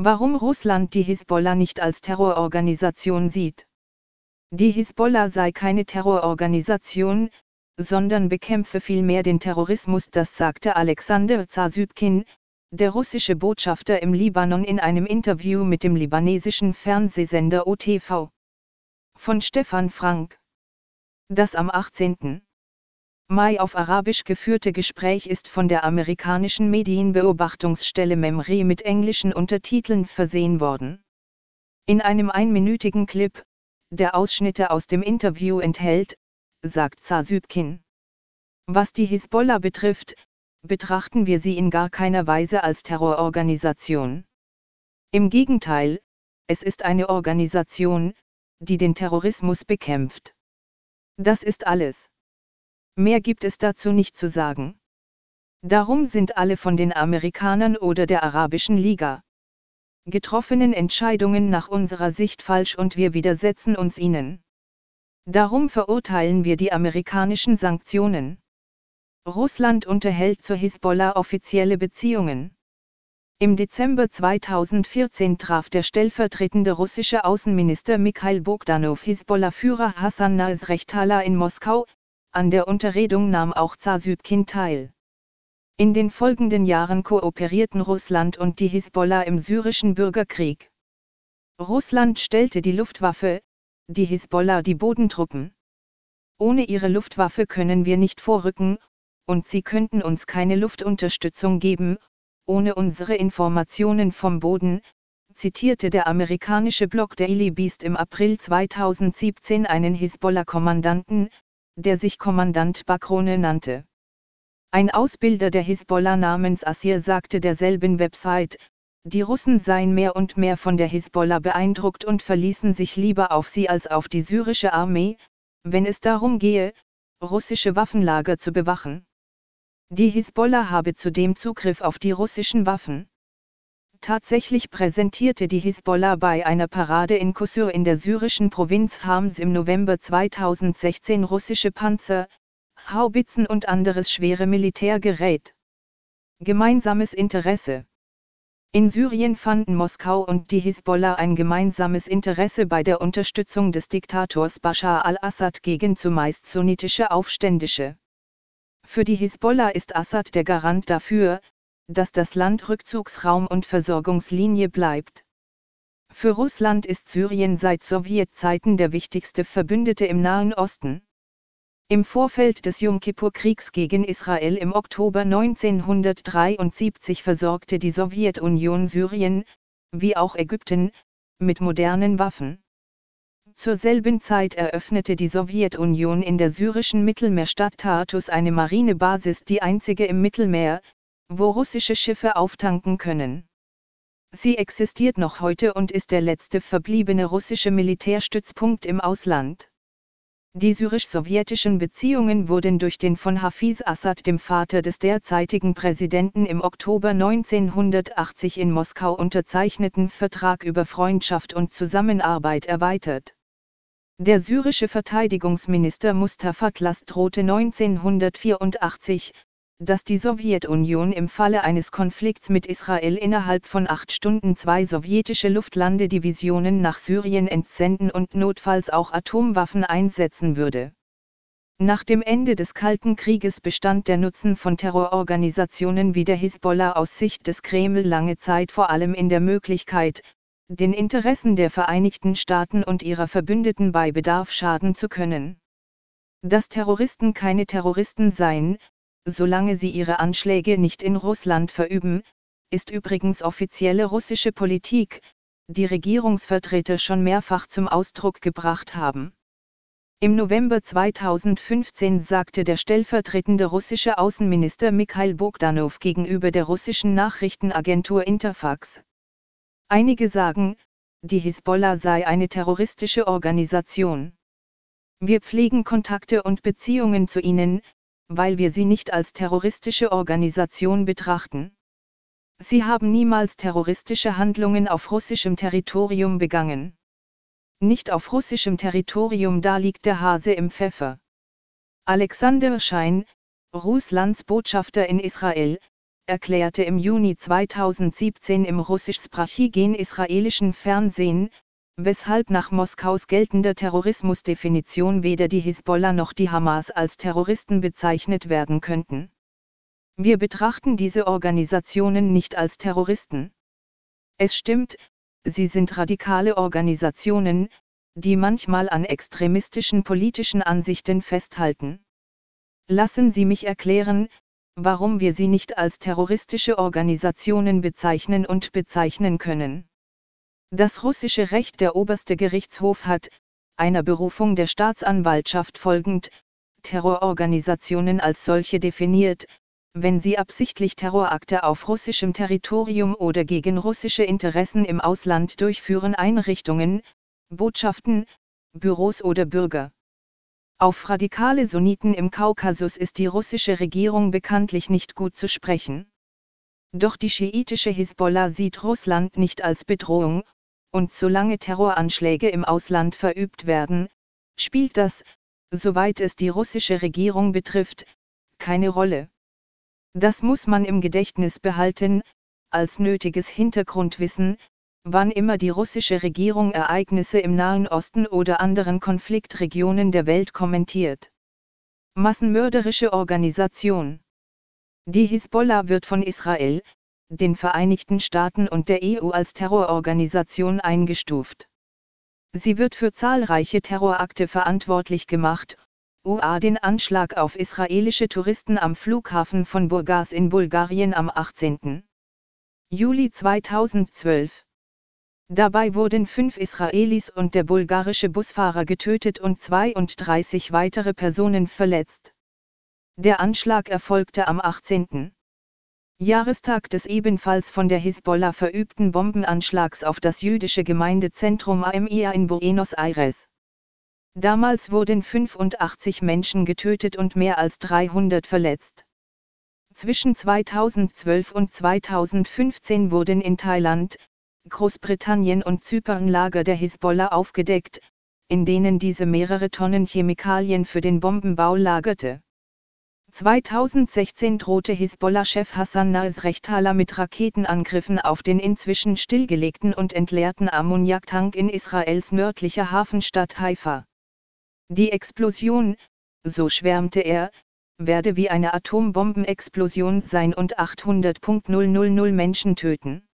Warum Russland die Hisbollah nicht als Terrororganisation sieht. Die Hisbollah sei keine Terrororganisation, sondern bekämpfe vielmehr den Terrorismus, das sagte Alexander Zasypkin, der russische Botschafter im Libanon in einem Interview mit dem libanesischen Fernsehsender OTV. Von Stefan Frank. Das am 18. Mai auf Arabisch geführte Gespräch ist von der amerikanischen Medienbeobachtungsstelle MEMRI mit englischen Untertiteln versehen worden. In einem einminütigen Clip, der Ausschnitte aus dem Interview enthält, sagt Zasypkin. Was die Hisbollah betrifft, betrachten wir sie in gar keiner Weise als Terrororganisation. Im Gegenteil, es ist eine Organisation, die den Terrorismus bekämpft. Das ist alles. Mehr gibt es dazu nicht zu sagen. Darum sind alle von den Amerikanern oder der Arabischen Liga getroffenen Entscheidungen nach unserer Sicht falsch und wir widersetzen uns ihnen. Darum verurteilen wir die amerikanischen Sanktionen. Russland unterhält zur Hisbollah offizielle Beziehungen. Im Dezember 2014 traf der stellvertretende russische Außenminister Mikhail Bogdanow Hisbollah-Führer Hassan Nasrallah in Moskau, an der Unterredung nahm auch Zasypkin teil. In den folgenden Jahren kooperierten Russland und die Hisbollah im syrischen Bürgerkrieg. Russland stellte die Luftwaffe, die Hisbollah die Bodentruppen. Ohne ihre Luftwaffe können wir nicht vorrücken, und sie könnten uns keine Luftunterstützung geben, ohne unsere Informationen vom Boden, zitierte der amerikanische Blog Daily Beast im April 2017 einen Hisbollah-Kommandanten, der sich Kommandant Bakrone nannte. Ein Ausbilder der Hisbollah namens Asir sagte derselben Website, die Russen seien mehr und mehr von der Hisbollah beeindruckt und verließen sich lieber auf sie als auf die syrische Armee, wenn es darum gehe, russische Waffenlager zu bewachen. Die Hisbollah habe zudem Zugriff auf die russischen Waffen. Tatsächlich präsentierte die Hisbollah bei einer Parade in Qusur in der syrischen Provinz Hams im November 2016 russische Panzer, Haubitzen und anderes schwere Militärgerät. Gemeinsames Interesse. In Syrien fanden Moskau und die Hisbollah ein gemeinsames Interesse bei der Unterstützung des Diktators Bashar al-Assad gegen zumeist sunnitische Aufständische. Für die Hisbollah ist Assad der Garant dafür, dass das Land Rückzugsraum und Versorgungslinie bleibt. Für Russland ist Syrien seit Sowjetzeiten der wichtigste Verbündete im Nahen Osten. Im Vorfeld des Jom-Kippur-Kriegs gegen Israel im Oktober 1973 versorgte die Sowjetunion Syrien, wie auch Ägypten, mit modernen Waffen. Zur selben Zeit eröffnete die Sowjetunion in der syrischen Mittelmeerstadt Tartus eine Marinebasis, die einzige im Mittelmeer, wo russische Schiffe auftanken können. Sie existiert noch heute und ist der letzte verbliebene russische Militärstützpunkt im Ausland. Die syrisch-sowjetischen Beziehungen wurden durch den von Hafiz Assad, dem Vater des derzeitigen Präsidenten, im Oktober 1980 in Moskau unterzeichneten Vertrag über Freundschaft und Zusammenarbeit erweitert. Der syrische Verteidigungsminister Mustafa Tlas drohte 1984, dass die Sowjetunion im Falle eines Konflikts mit Israel innerhalb von 8 Stunden 2 sowjetische Luftlandedivisionen nach Syrien entsenden und notfalls auch Atomwaffen einsetzen würde. Nach dem Ende des Kalten Krieges bestand der Nutzen von Terrororganisationen wie der Hisbollah aus Sicht des Kreml lange Zeit vor allem in der Möglichkeit, den Interessen der Vereinigten Staaten und ihrer Verbündeten bei Bedarf schaden zu können. Dass Terroristen keine Terroristen seien, solange sie ihre Anschläge nicht in Russland verüben, ist übrigens offizielle russische Politik, die Regierungsvertreter schon mehrfach zum Ausdruck gebracht haben. Im November 2015 sagte der stellvertretende russische Außenminister Mikhail Bogdanow gegenüber der russischen Nachrichtenagentur Interfax: Einige sagen, die Hisbollah sei eine terroristische Organisation. Wir pflegen Kontakte und Beziehungen zu ihnen, weil wir sie nicht als terroristische Organisation betrachten. Sie haben niemals terroristische Handlungen auf russischem Territorium begangen. Nicht auf russischem Territorium, da liegt der Hase im Pfeffer. Alexander Schein, Russlands Botschafter in Israel, erklärte im Juni 2017 im russischsprachigen israelischen Fernsehen, weshalb nach Moskaus geltender Terrorismusdefinition weder die Hisbollah noch die Hamas als Terroristen bezeichnet werden könnten. Wir betrachten diese Organisationen nicht als Terroristen. Es stimmt, sie sind radikale Organisationen, die manchmal an extremistischen politischen Ansichten festhalten. Lassen Sie mich erklären, warum wir sie nicht als terroristische Organisationen bezeichnen und bezeichnen können. Das russische Recht, der oberste Gerichtshof hat, einer Berufung der Staatsanwaltschaft folgend, Terrororganisationen als solche definiert, wenn sie absichtlich Terrorakte auf russischem Territorium oder gegen russische Interessen im Ausland durchführen, Einrichtungen, Botschaften, Büros oder Bürger. Auf radikale Sunniten im Kaukasus ist die russische Regierung bekanntlich nicht gut zu sprechen. Doch die schiitische Hisbollah sieht Russland nicht als Bedrohung, und solange Terroranschläge im Ausland verübt werden, spielt das, soweit es die russische Regierung betrifft, keine Rolle. Das muss man im Gedächtnis behalten, als nötiges Hintergrundwissen, wann immer die russische Regierung Ereignisse im Nahen Osten oder anderen Konfliktregionen der Welt kommentiert. Massenmörderische Organisation. Die Hisbollah wird von Israel, den Vereinigten Staaten und der EU als Terrororganisation eingestuft. Sie wird für zahlreiche Terrorakte verantwortlich gemacht, den Anschlag auf israelische Touristen am Flughafen von Burgas in Bulgarien am 18. Juli 2012. Dabei wurden 5 Israelis und der bulgarische Busfahrer getötet und 32 weitere Personen verletzt. Der Anschlag erfolgte am 18. Jahrestag des ebenfalls von der Hisbollah verübten Bombenanschlags auf das jüdische Gemeindezentrum AMIA in Buenos Aires. Damals wurden 85 Menschen getötet und mehr als 300 verletzt. Zwischen 2012 und 2015 wurden in Thailand, Großbritannien und Zypern Lager der Hisbollah aufgedeckt, in denen diese mehrere Tonnen Chemikalien für den Bombenbau lagerte. 2016 drohte Hisbollah-Chef Hassan Nasrallah mit Raketenangriffen auf den inzwischen stillgelegten und entleerten Ammoniaktank in Israels nördlicher Hafenstadt Haifa. Die Explosion, so schwärmte er, werde wie eine Atombombenexplosion sein und 800.000 Menschen töten.